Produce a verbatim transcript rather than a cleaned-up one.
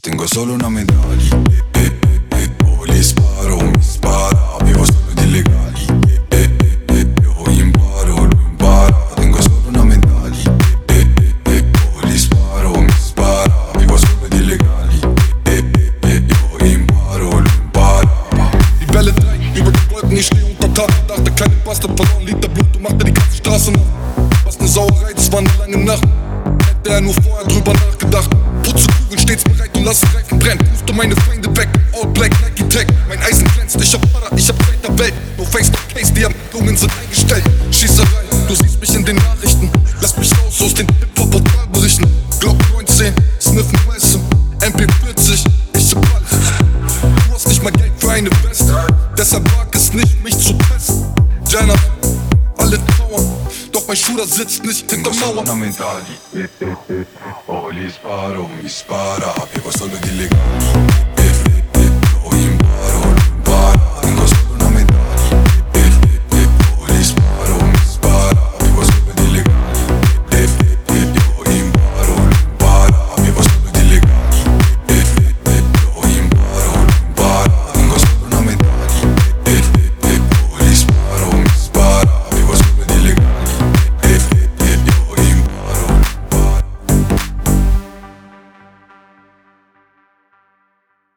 Tengo solo una medaglia, eh, eh, eh, eh. Oh, li sparo, mi spara, vivo solo di illegali, eh, eh, eh, eh. Io imparo, lui impara. Tengo solo una medaglia, eh, eh, eh, eh. Oh, li sparo, mi spara, vivo solo di illegali, eh, eh, eh, eh. Io imparo, lui impara. Die Welle drei, über die Wolken, ich steh unter Tag. Dachte, kleine Bastard verloren, Liter Blut und machte die ganze Straße nach. Was ne Sauerei, das war ne lange Nacht. Hätte er nur vorher drüber nachgedacht. Putze stets bereit, du lass Reifen brennen. Rufte meine Feinde weg, all black, Nike Tech. Mein Eisen glänzt, ich hab Para, ich hab Zeit der Welt. No face, no case, die Ermittlungen sind eingestellt. Schießerei, du siehst mich in den Nachrichten. Lass mich raus aus den Hip-Hop-Portalberichten. Glock neunzehn, Sniffen Meissen, M P vierzig, ich hab alles. Du hast nicht mal Geld für eine Weste, deshalb wag es nicht, mich zu testen. Jenna, alle trauern, doch mein Shooter sitzt nicht hinter Tengo solo Mauern. una medaglia, eh, eh, eh. Oh, li sparo, mi spara, vivo solo di illegali.